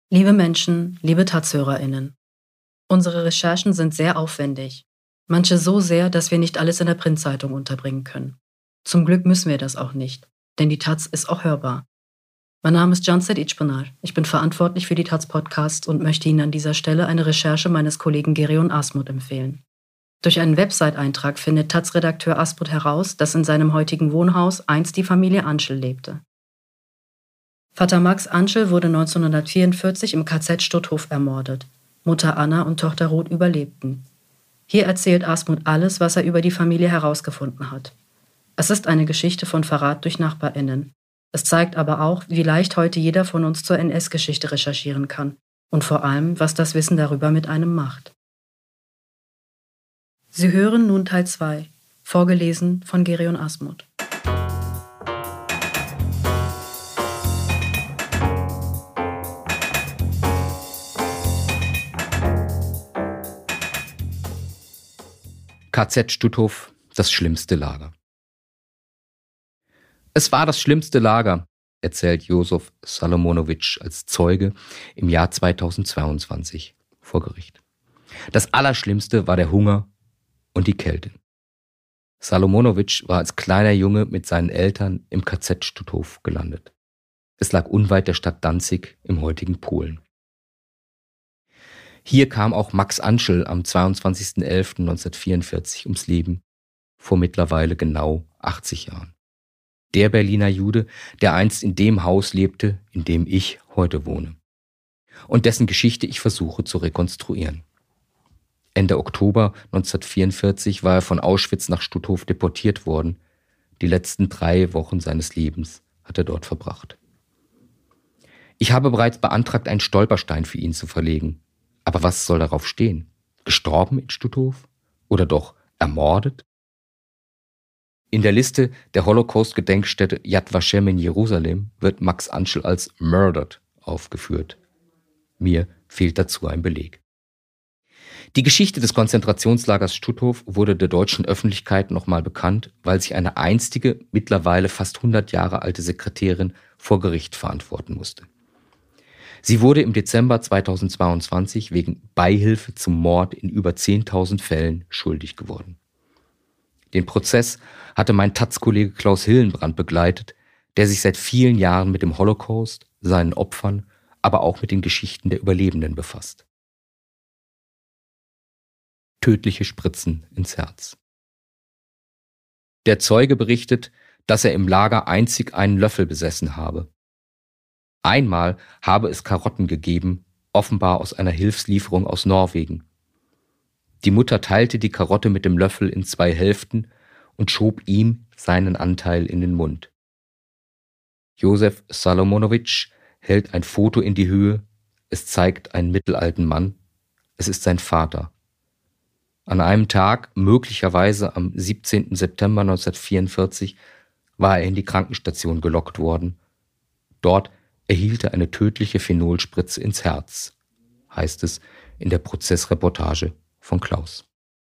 Liebe Menschen, liebe Taz-HörerInnen, unsere Recherchen sind sehr aufwendig. Manche so sehr, dass wir nicht alles in der Printzeitung unterbringen können. Zum Glück müssen wir das auch nicht, denn die Taz ist auch hörbar. Mein Name ist Canset İçpınar. Ich bin verantwortlich für die Taz-Podcasts und möchte Ihnen an dieser Stelle eine Recherche meines Kollegen Gerion Asmut empfehlen. Durch einen Website-Eintrag findet Taz-Redakteur Asmut heraus, dass in seinem heutigen Wohnhaus einst die Familie Anschel lebte. Vater Max Anschel wurde 1944 im KZ Stutthof ermordet. Mutter Anna und Tochter Ruth überlebten. Hier erzählt Asmut alles, was er über die Familie herausgefunden hat. Es ist eine Geschichte von Verrat durch NachbarInnen. Es zeigt aber auch, wie leicht heute jeder von uns zur NS-Geschichte recherchieren kann und vor allem, was das Wissen darüber mit einem macht. Sie hören nun Teil 2, vorgelesen von Gerion Asmut. KZ Stutthof, das schlimmste Lager. Es war das schlimmste Lager, erzählt Josef Salomonowitsch als Zeuge im Jahr 2022 vor Gericht. Das Allerschlimmste war der Hunger und die Kälte. Salomonowitsch war als kleiner Junge mit seinen Eltern im KZ Stutthof gelandet. Es lag unweit der Stadt Danzig im heutigen Polen. Hier kam auch Max Anschel am 22.11.1944 ums Leben, vor mittlerweile genau 80 Jahren. Der Berliner Jude, der einst in dem Haus lebte, in dem ich heute wohne. Und dessen Geschichte ich versuche zu rekonstruieren. Ende Oktober 1944 war er von Auschwitz nach Stutthof deportiert worden. Die letzten 3 Wochen seines Lebens hat er dort verbracht. Ich habe bereits beantragt, einen Stolperstein für ihn zu verlegen. Aber was soll darauf stehen? Gestorben in Stutthof? Oder doch ermordet? In der Liste der Holocaust-Gedenkstätte Yad Vashem in Jerusalem wird Max Anschel als murdered aufgeführt. Mir fehlt dazu ein Beleg. Die Geschichte des Konzentrationslagers Stutthof wurde der deutschen Öffentlichkeit nochmal bekannt, weil sich eine einstige, mittlerweile fast 100 Jahre alte Sekretärin vor Gericht verantworten musste. Sie wurde im Dezember 2022 wegen Beihilfe zum Mord in über 10.000 Fällen schuldig geworden. Den Prozess hatte mein Taz-Kollege Klaus Hillenbrand begleitet, der sich seit vielen Jahren mit dem Holocaust, seinen Opfern, aber auch mit den Geschichten der Überlebenden befasst. Tödliche Spritzen ins Herz. Der Zeuge berichtet, dass er im Lager einzig einen Löffel besessen habe. Einmal habe es Karotten gegeben, offenbar aus einer Hilfslieferung aus Norwegen. Die Mutter teilte die Karotte mit dem Löffel in 2 Hälften und schob ihm seinen Anteil in den Mund. Josef Salomonowitsch hält ein Foto in die Höhe. Es zeigt einen mittelalten Mann. Es ist sein Vater. An einem Tag, möglicherweise am 17. September 1944, war er in die Krankenstation gelockt worden. Dort erhielt er eine tödliche Phenolspritze ins Herz, heißt es in der Prozessreportage von Klaus.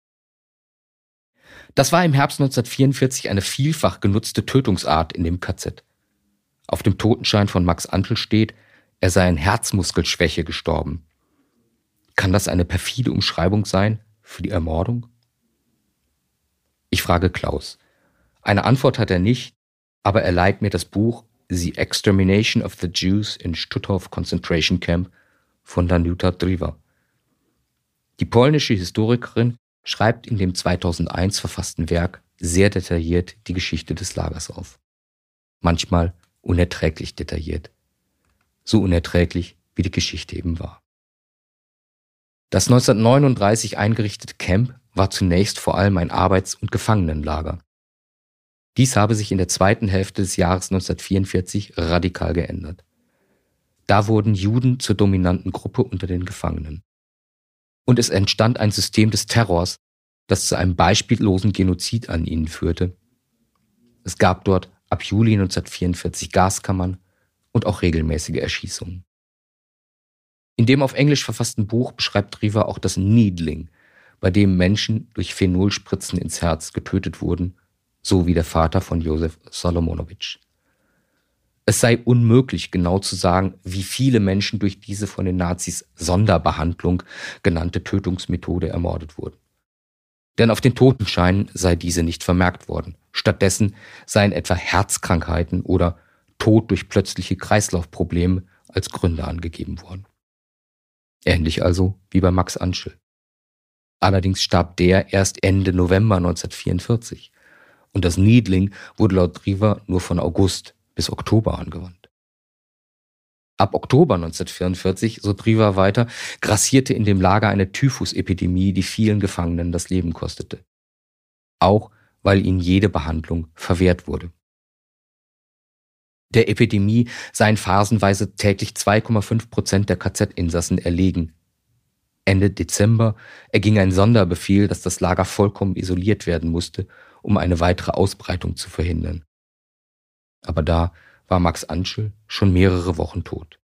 Das war im Herbst 1944 eine vielfach genutzte Tötungsart in dem KZ. Auf dem Totenschein von Max Anschel steht, er sei an Herzmuskelschwäche gestorben. Kann das eine perfide Umschreibung sein für die Ermordung? Ich frage Klaus. Eine Antwort hat er nicht, aber er leiht mir das Buch The Extermination of the Jews in Stutthof Concentration Camp von Danuta Driva. Die polnische Historikerin schreibt in dem 2001 verfassten Werk sehr detailliert die Geschichte des Lagers auf. Manchmal unerträglich detailliert. So unerträglich, wie die Geschichte eben war. Das 1939 eingerichtete Camp war zunächst vor allem ein Arbeits- und Gefangenenlager. Dies habe sich in der zweiten Hälfte des Jahres 1944 radikal geändert. Da wurden Juden zur dominanten Gruppe unter den Gefangenen. Und es entstand ein System des Terrors, das zu einem beispiellosen Genozid an ihnen führte. Es gab dort ab Juli 1944 Gaskammern und auch regelmäßige Erschießungen. In dem auf Englisch verfassten Buch beschreibt Driva auch das Needling, bei dem Menschen durch Phenolspritzen ins Herz getötet wurden, so wie der Vater von Josef Salomonowitsch. Es sei unmöglich, genau zu sagen, wie viele Menschen durch diese von den Nazis Sonderbehandlung genannte Tötungsmethode ermordet wurden. Denn auf den Totenscheinen sei diese nicht vermerkt worden. Stattdessen seien etwa Herzkrankheiten oder Tod durch plötzliche Kreislaufprobleme als Gründe angegeben worden. Ähnlich also wie bei Max Antschel. Allerdings starb der erst Ende November 1944 und das Needling wurde laut Driver nur von August bis Oktober angewandt. Ab Oktober 1944, so Driver weiter, grassierte in dem Lager eine Typhusepidemie, die vielen Gefangenen das Leben kostete. Auch weil ihnen jede Behandlung verwehrt wurde. Der Epidemie seien phasenweise täglich 2,5% der KZ-Insassen erlegen. Ende Dezember erging ein Sonderbefehl, dass das Lager vollkommen isoliert werden musste, um eine weitere Ausbreitung zu verhindern. Aber da war Max Antschel schon mehrere Wochen tot.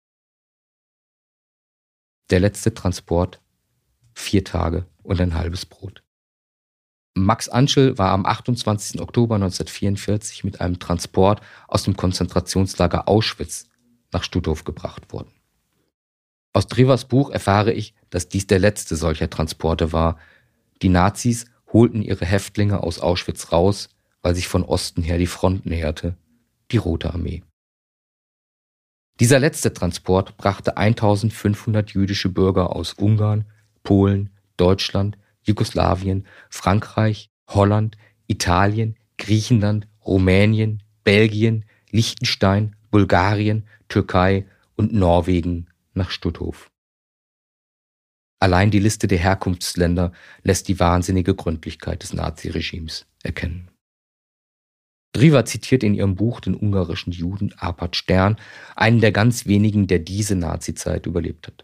Der letzte Transport, 4 Tage und ein halbes Brot. Max Antschel war am 28. Oktober 1944 mit einem Transport aus dem Konzentrationslager Auschwitz nach Stutthof gebracht worden. Aus Drivers Buch erfahre ich, dass dies der letzte solcher Transporte war. Die Nazis holten ihre Häftlinge aus Auschwitz raus, weil sich von Osten her die Front näherte, die Rote Armee. Dieser letzte Transport brachte 1500 jüdische Bürger aus Ungarn, Polen, Deutschland, Jugoslawien, Frankreich, Holland, Italien, Griechenland, Rumänien, Belgien, Liechtenstein, Bulgarien, Türkei und Norwegen nach Stutthof. Allein die Liste der Herkunftsländer lässt die wahnsinnige Gründlichkeit des Naziregimes erkennen. Driver zitiert in ihrem Buch den ungarischen Juden Arpad Stern, einen der ganz wenigen, der diese Nazizeit überlebt hat.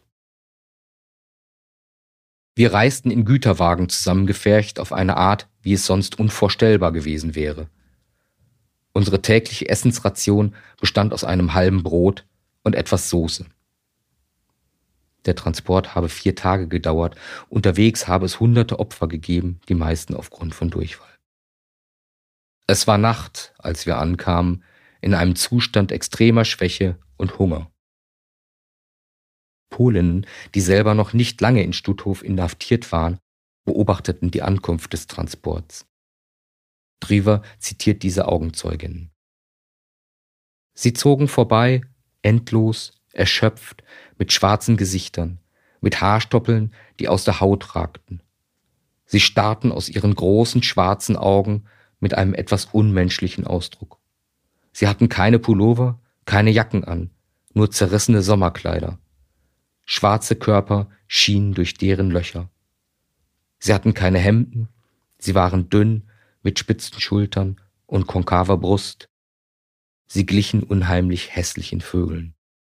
Wir reisten in Güterwagen zusammengefercht auf eine Art, wie es sonst unvorstellbar gewesen wäre. Unsere tägliche Essensration bestand aus einem halben Brot und etwas Soße. Der Transport habe 4 Tage gedauert, unterwegs habe es hunderte Opfer gegeben, die meisten aufgrund von Durchfall. Es war Nacht, als wir ankamen, in einem Zustand extremer Schwäche und Hunger. Polinnen, die selber noch nicht lange in Stutthof inhaftiert waren, beobachteten die Ankunft des Transports. Driver zitiert diese Augenzeuginnen. Sie zogen vorbei, endlos, erschöpft, mit schwarzen Gesichtern, mit Haarstoppeln, die aus der Haut ragten. Sie starrten aus ihren großen schwarzen Augen mit einem etwas unmenschlichen Ausdruck. Sie hatten keine Pullover, keine Jacken an, nur zerrissene Sommerkleider. Schwarze Körper schienen durch deren Löcher. Sie hatten keine Hemden, sie waren dünn, mit spitzen Schultern und konkaver Brust. Sie glichen unheimlich hässlichen Vögeln.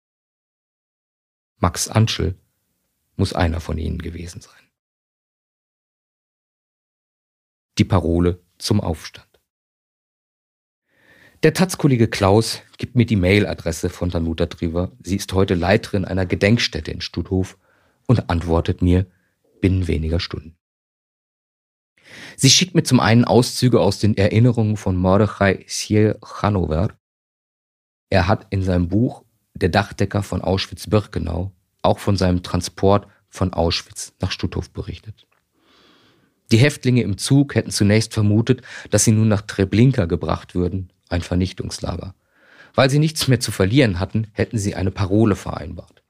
Max Antschel muss einer von ihnen gewesen sein. Die Parole zum Aufstand. Der Taz-Kollege Klaus gibt mir die Mailadresse von Danuta Driver. Sie ist heute Leiterin einer Gedenkstätte in Stutthof und antwortet mir binnen weniger Stunden. Sie schickt mir zum einen Auszüge aus den Erinnerungen von Mordechai Ciechanover. Er hat in seinem Buch Der Dachdecker von Auschwitz-Birkenau auch von seinem Transport von Auschwitz nach Stutthof berichtet. Die Häftlinge im Zug hätten zunächst vermutet, dass sie nun nach Treblinka gebracht würden, ein Vernichtungslager. Weil sie nichts mehr zu verlieren hatten, hätten sie eine Parole vereinbart.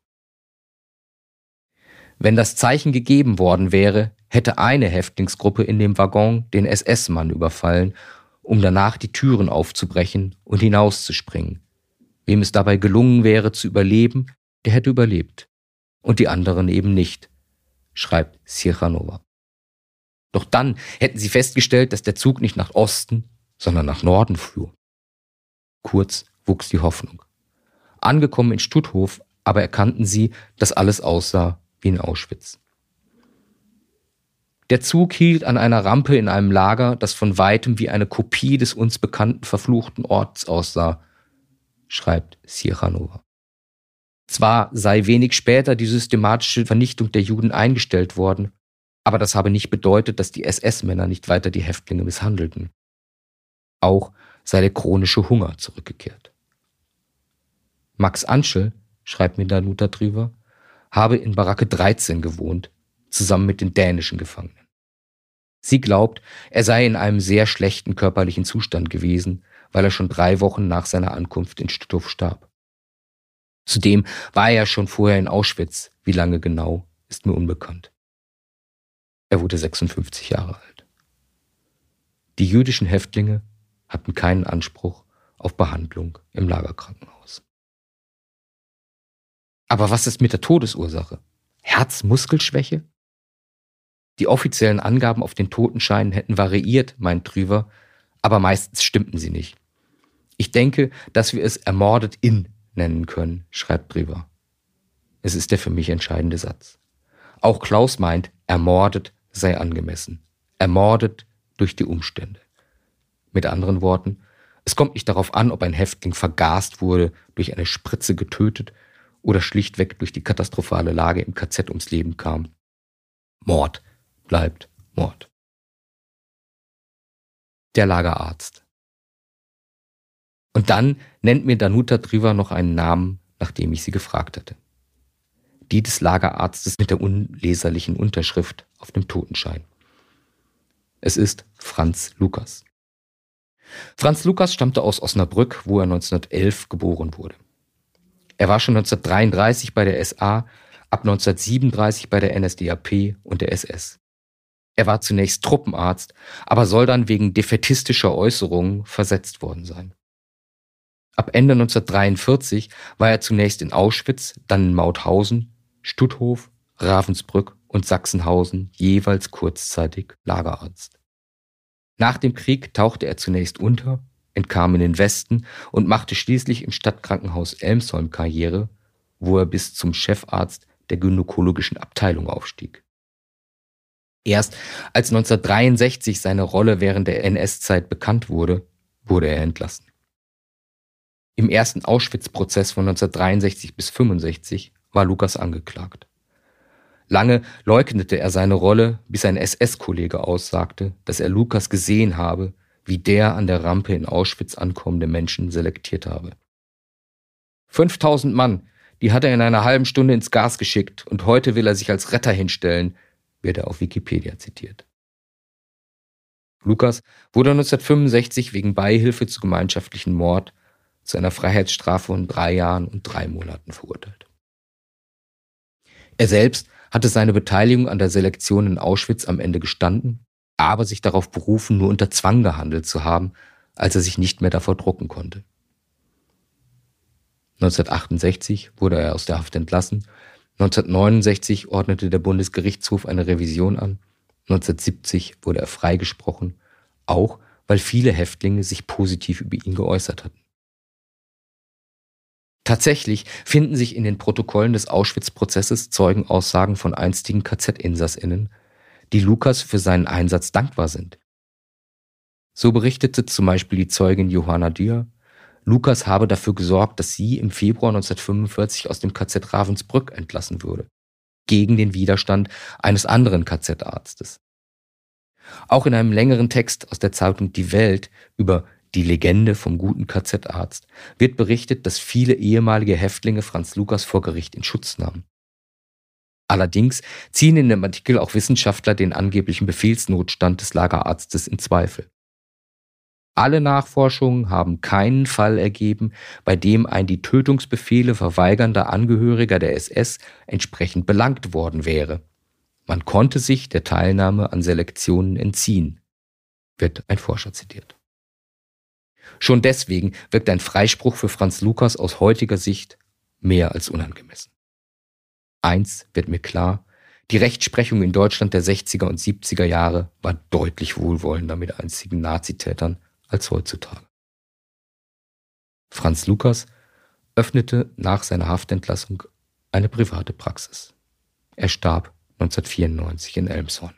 Wenn das Zeichen gegeben worden wäre, hätte eine Häftlingsgruppe in dem Waggon den SS-Mann überfallen, um danach die Türen aufzubrechen und hinauszuspringen. Wem es dabei gelungen wäre zu überleben, der hätte überlebt. Und die anderen eben nicht, schreibt Ciechanover. Doch dann hätten sie festgestellt, dass der Zug nicht nach Osten, sondern nach Norden fuhr. Kurz wuchs die Hoffnung. Angekommen in Stutthof, aber erkannten sie, dass alles aussah wie in Auschwitz. Der Zug hielt an einer Rampe in einem Lager, das von weitem wie eine Kopie des uns bekannten verfluchten Orts aussah, schreibt Ciechanover. Zwar sei wenig später die systematische Vernichtung der Juden eingestellt worden, aber das habe nicht bedeutet, dass die SS-Männer nicht weiter die Häftlinge misshandelten. Auch sei der chronische Hunger zurückgekehrt. Max Antschel, schreibt mir Danuta drüber, habe in Baracke 13 gewohnt, zusammen mit den dänischen Gefangenen. Sie glaubt, er sei in einem sehr schlechten körperlichen Zustand gewesen, weil er schon 3 Wochen nach seiner Ankunft in Stutthof starb. Zudem war er schon vorher in Auschwitz. Wie lange genau, ist mir unbekannt. Er wurde 56 Jahre alt. Die jüdischen Häftlinge hatten keinen Anspruch auf Behandlung im Lagerkrankenhaus. Aber was ist mit der Todesursache? Herzmuskelschwäche? Die offiziellen Angaben auf den Totenscheinen hätten variiert, meint Trüver, aber meistens stimmten sie nicht. Ich denke, dass wir es ermordet in nennen können, schreibt Trüver. Es ist der für mich entscheidende Satz. Auch Klaus meint, ermordet sei angemessen. Ermordet durch die Umstände. Mit anderen Worten, es kommt nicht darauf an, ob ein Häftling vergast wurde, durch eine Spritze getötet oder schlichtweg durch die katastrophale Lage im KZ ums Leben kam. Mord bleibt Mord. Der Lagerarzt. Und dann nennt mir Danuta Trüver noch einen Namen, nach dem ich sie gefragt hatte. Die des Lagerarztes mit der unleserlichen Unterschrift auf dem Totenschein. Es ist Franz Lukas. Franz Lukas stammte aus Osnabrück, wo er 1911 geboren wurde. Er war schon 1933 bei der SA, ab 1937 bei der NSDAP und der SS. Er war zunächst Truppenarzt, aber soll dann wegen defätistischer Äußerungen versetzt worden sein. Ab Ende 1943 war er zunächst in Auschwitz, dann in Mauthausen, Stutthof, Ravensbrück und Sachsenhausen jeweils kurzzeitig Lagerarzt. Nach dem Krieg tauchte er zunächst unter, entkam in den Westen und machte schließlich im Stadtkrankenhaus Elmshorn Karriere, wo er bis zum Chefarzt der gynäkologischen Abteilung aufstieg. Erst als 1963 seine Rolle während der NS-Zeit bekannt wurde, wurde er entlassen. Im ersten Auschwitz-Prozess von 1963 bis 1965 war Lukas angeklagt. Lange leugnete er seine Rolle, bis ein SS-Kollege aussagte, dass er Lukas gesehen habe, wie der an der Rampe in Auschwitz ankommende Menschen selektiert habe. 5000 Mann, die hat er in einer halben Stunde ins Gas geschickt und heute will er sich als Retter hinstellen, wird er auf Wikipedia zitiert. Lukas wurde 1965 wegen Beihilfe zu gemeinschaftlichen Mord zu einer Freiheitsstrafe von 3 Jahren und 3 Monaten verurteilt. Er selbst hatte seine Beteiligung an der Selektion in Auschwitz am Ende gestanden, aber sich darauf berufen, nur unter Zwang gehandelt zu haben, als er sich nicht mehr davor drucken konnte. 1968 wurde er aus der Haft entlassen, 1969 ordnete der Bundesgerichtshof eine Revision an, 1970 wurde er freigesprochen, auch weil viele Häftlinge sich positiv über ihn geäußert hatten. Tatsächlich finden sich in den Protokollen des Auschwitz-Prozesses Zeugenaussagen von einstigen KZ-InsassInnen, die Lukas für seinen Einsatz dankbar sind. So berichtete zum Beispiel die Zeugin Johanna Dürr, Lukas habe dafür gesorgt, dass sie im Februar 1945 aus dem KZ Ravensbrück entlassen würde, gegen den Widerstand eines anderen KZ-Arztes. Auch in einem längeren Text aus der Zeitung Die Welt über die Legende vom guten KZ-Arzt wird berichtet, dass viele ehemalige Häftlinge Franz Lukas vor Gericht in Schutz nahmen. Allerdings ziehen in dem Artikel auch Wissenschaftler den angeblichen Befehlsnotstand des Lagerarztes in Zweifel. Alle Nachforschungen haben keinen Fall ergeben, bei dem ein die Tötungsbefehle verweigernder Angehöriger der SS entsprechend belangt worden wäre. Man konnte sich der Teilnahme an Selektionen entziehen, wird ein Forscher zitiert. Schon deswegen wirkt ein Freispruch für Franz Lukas aus heutiger Sicht mehr als unangemessen. Eins wird mir klar, die Rechtsprechung in Deutschland der 60er und 70er Jahre war deutlich wohlwollender mit einstigen Nazitätern als heutzutage. Franz Lukas öffnete nach seiner Haftentlassung eine private Praxis. Er starb 1994 in Elmshorn.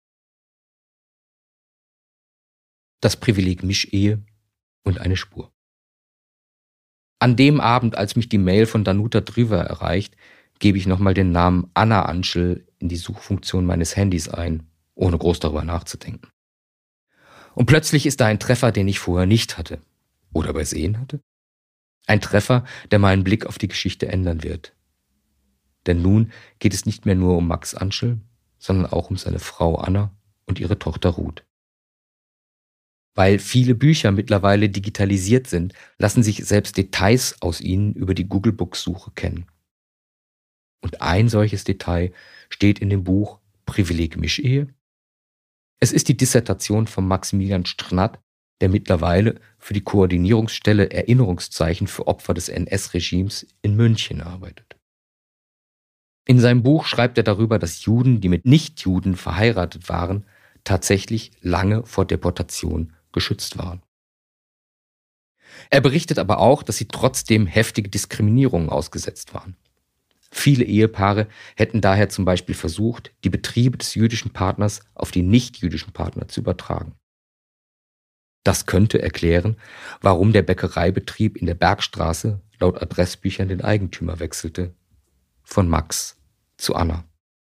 Das Privileg Mischehe und eine Spur. An dem Abend, als mich die Mail von Danuta Trüver erreicht, gebe ich nochmal den Namen Anna Antschel in die Suchfunktion meines Handys ein, ohne groß darüber nachzudenken. Und plötzlich ist da ein Treffer, den ich vorher nicht hatte oder übersehen hatte. Ein Treffer, der meinen Blick auf die Geschichte ändern wird. Denn nun geht es nicht mehr nur um Max Antschel, sondern auch um seine Frau Anna und ihre Tochter Ruth. Weil viele Bücher mittlerweile digitalisiert sind, lassen sich selbst Details aus ihnen über die Google-Books-Suche kennen. Und ein solches Detail steht in dem Buch Privileg Mischehe. Es ist die Dissertation von Maximilian Strnad, der mittlerweile für die Koordinierungsstelle Erinnerungszeichen für Opfer des NS-Regimes in München arbeitet. In seinem Buch schreibt er darüber, dass Juden, die mit Nichtjuden verheiratet waren, tatsächlich lange vor Deportation geschützt waren. Er berichtet aber auch, dass sie trotzdem heftige Diskriminierungen ausgesetzt waren. Viele Ehepaare hätten daher zum Beispiel versucht, die Betriebe des jüdischen Partners auf die nichtjüdischen Partner zu übertragen. Das könnte erklären, warum der Bäckereibetrieb in der Bergstraße laut Adressbüchern den Eigentümer wechselte, von Max zu Anna.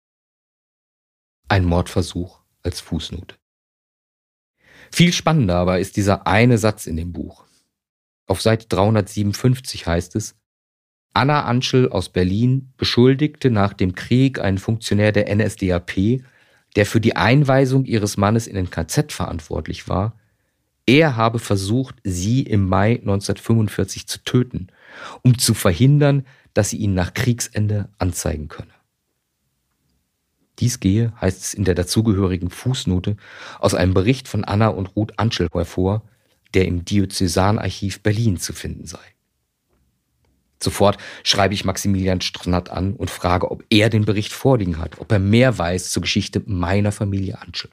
Ein Mordversuch als Fußnote. Viel spannender aber ist dieser eine Satz in dem Buch. Auf Seite 357 heißt es: Anna Antschel aus Berlin beschuldigte nach dem Krieg einen Funktionär der NSDAP, der für die Einweisung ihres Mannes in den KZ verantwortlich war, er habe versucht, sie im Mai 1945 zu töten, um zu verhindern, dass sie ihn nach Kriegsende anzeigen könne. Dies gehe, heißt es in der dazugehörigen Fußnote, aus einem Bericht von Anna und Ruth Antschel hervor, der im Diözesanarchiv Berlin zu finden sei. Sofort schreibe ich Maximilian Strnad an und frage, ob er den Bericht vorliegen hat, ob er mehr weiß zur Geschichte meiner Familie Antschel.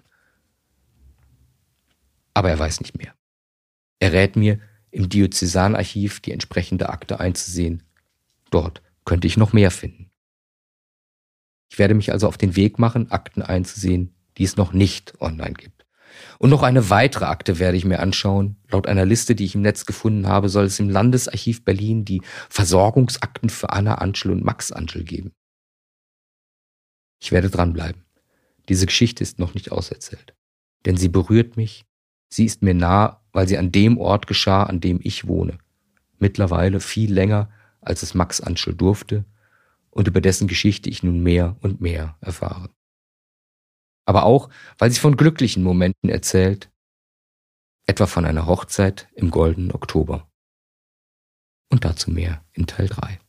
Aber er weiß nicht mehr. Er rät mir, im Diözesanarchiv die entsprechende Akte einzusehen. Dort könnte ich noch mehr finden. Ich werde mich also auf den Weg machen, Akten einzusehen, die es noch nicht online gibt. Und noch eine weitere Akte werde ich mir anschauen. Laut einer Liste, die ich im Netz gefunden habe, soll es im Landesarchiv Berlin die Versorgungsakten für Anna Antschel und Max Antschel geben. Ich werde dranbleiben. Diese Geschichte ist noch nicht auserzählt. Denn sie berührt mich. Sie ist mir nah, weil sie an dem Ort geschah, an dem ich wohne. Mittlerweile viel länger, als es Max Antschel durfte und über dessen Geschichte ich nun mehr und mehr erfahre. Aber auch, weil sie von glücklichen Momenten erzählt, etwa von einer Hochzeit im goldenen Oktober. Und dazu mehr in Teil 3.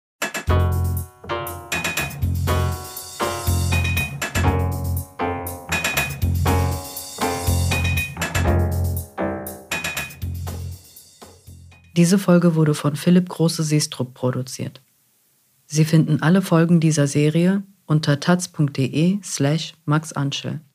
Diese Folge wurde von Philipp Große-Seestrup produziert. Sie finden alle Folgen dieser Serie unter taz.de/Max Antschel.